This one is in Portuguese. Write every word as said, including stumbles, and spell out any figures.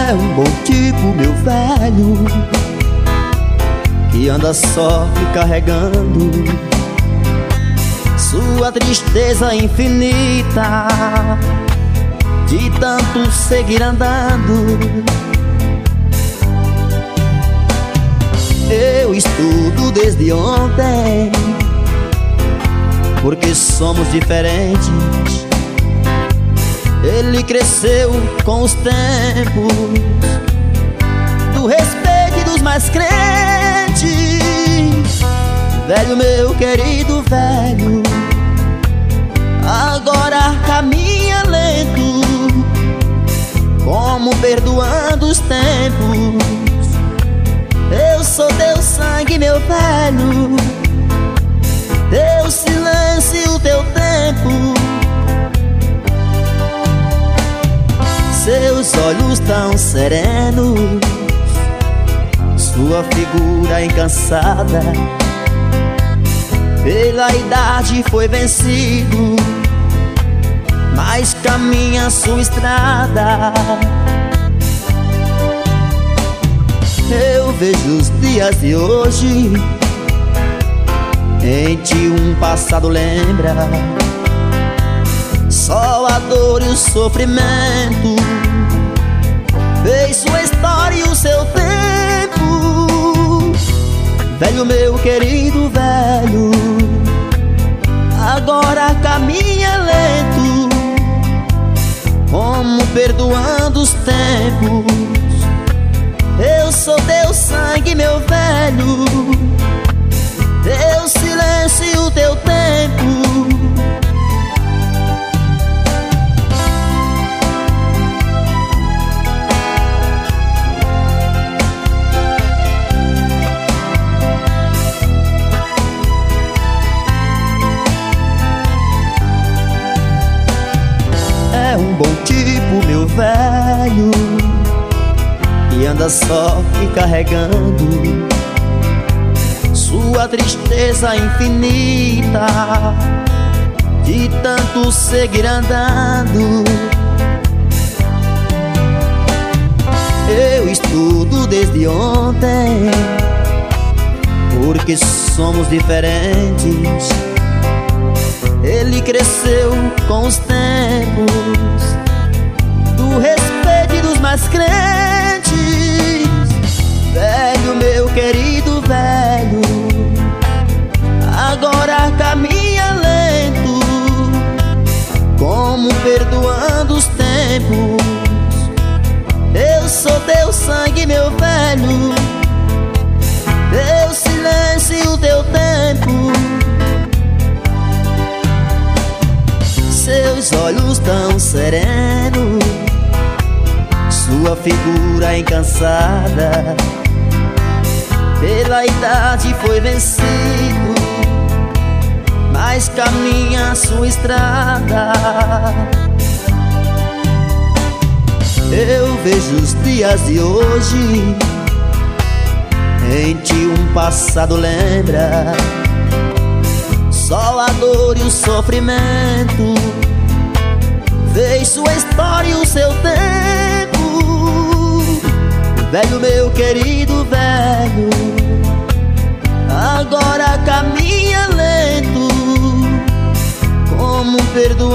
É um bom tipo, meu velho, que anda só me carregando sua tristeza infinita, de tanto seguir andando. Eu estudo desde ontem, porque somos diferentes. Ele cresceu com os tempos do respeito dos mais crentes. Velho, meu querido velho, agora caminha lento, como perdoando os tempos. Eu sou teu sangue, meu velho, teu silêncio, o teu tempo. Seus olhos tão serenos, sua figura incansada, pela idade foi vencido, mas caminha sua estrada. Eu vejo os dias de hoje, em ti um passado lembra, só a dor e o sofrimento, fez sua história e o seu tempo. Velho, meu querido velho, agora caminha lento, como perdoando os tempos. Eu sou teu sangue, meu velho, teu silêncio e o teu tempo. É um bom tipo, meu velho, que anda só me carregando sua tristeza infinita, de tanto seguir andando. Eu estudo desde ontem, porque somos diferentes. Ele cresceu com os tempos do respeito dos mais crentes. Velho, meu querido velho, agora caminha lento, como perdoando os tempos. Eu sou teu sangue, meu velho, teu silêncio e o teu tempo. Seus olhos tão serenos, sua figura incansada, pela idade foi vencido, mas caminha sua estrada. Eu vejo os dias de hoje, em ti um passado lembra, só a dor e o sofrimento, fez sua história e o seu tempo. Velho, meu querido velho, agora caminha lento, como perdoar